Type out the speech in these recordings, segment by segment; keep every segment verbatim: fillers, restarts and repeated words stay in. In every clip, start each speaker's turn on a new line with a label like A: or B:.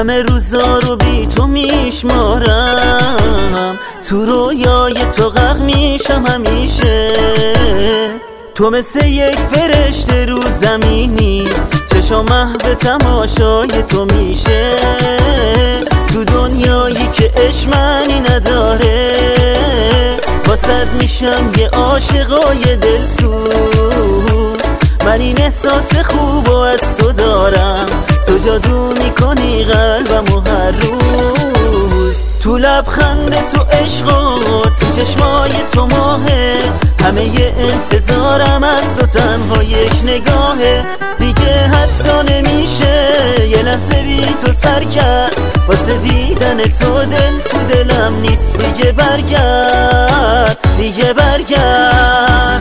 A: همه روزا رو بی تو میشمارم، تو رویای تو غرق میشم همیشه. تو مثل یک فرشته رو زمینی، چشام محو تماشای تو میشه. تو دنیایی که عشق معنی نداره، واسد میشم یه عاشقای دلسوز. من این احساس خوب از تو دارم، تو جادو میکنی قلبمو هر روز. تو لبخند تو عشق و تو چشمای تو ماهه، همه ی انتظارم از تو تنها یک نگاهه. دیگه حتی نمیشه یه لحظه بی تو سر کرد، واسه دیدن تو دل تو دلم نیست. دیگه برگرد، دیگه برگرد.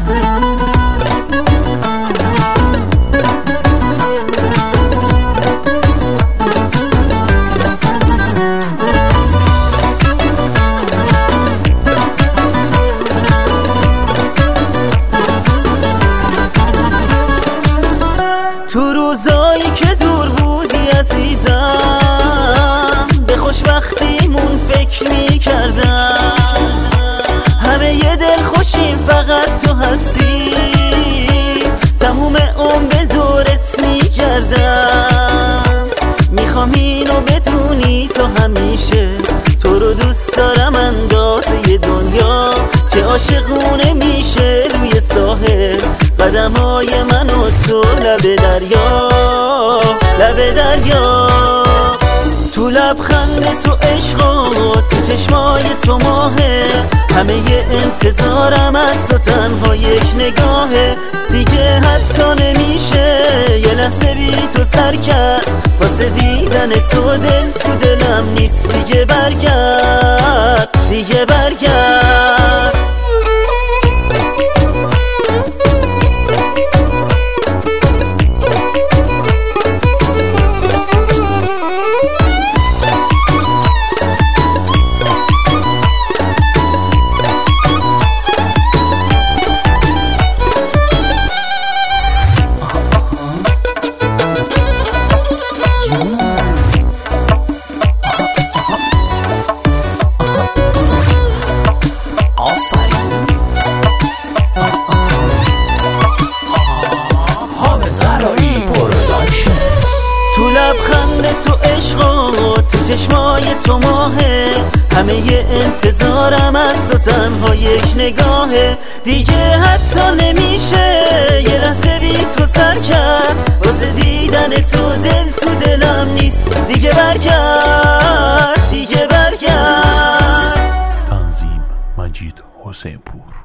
A: تو روزایی که دور بودی عزیزم، به خوشبختیمون فکر میکردم. همه یه دل خوشیم فقط تو هستی، تموم عمر به دورت میگردم. میخوام اینو بدونی تو همیشه، تو رو دوست دارم اندازه دنیا. چه عاشقونه میشه روی ساحل قدم های من و تو لب دریا، لب دریا. تو لبخند تو عشق و تو چشمای تو ماهه، همه ی انتظارم از تو تنها یک نگاهه. دیگه حتی نمیشه یه لحظه بی تو سر کرد، واسه دیدن تو دل تو دلم نیست. دیگه برگرد، دیگه برگرد. تو لبخند تو عشق و تو چشمای تو ماهه، همه ی انتظارم از تو تنها یک نگاهه. دیگه حتی نمیشه یه لحظه بی تو سر کرد، واسه دیدن تو دل تو دلم نیست. دیگه برگرد، دیگه برگرد.
B: تنظیم مجید حسین پور.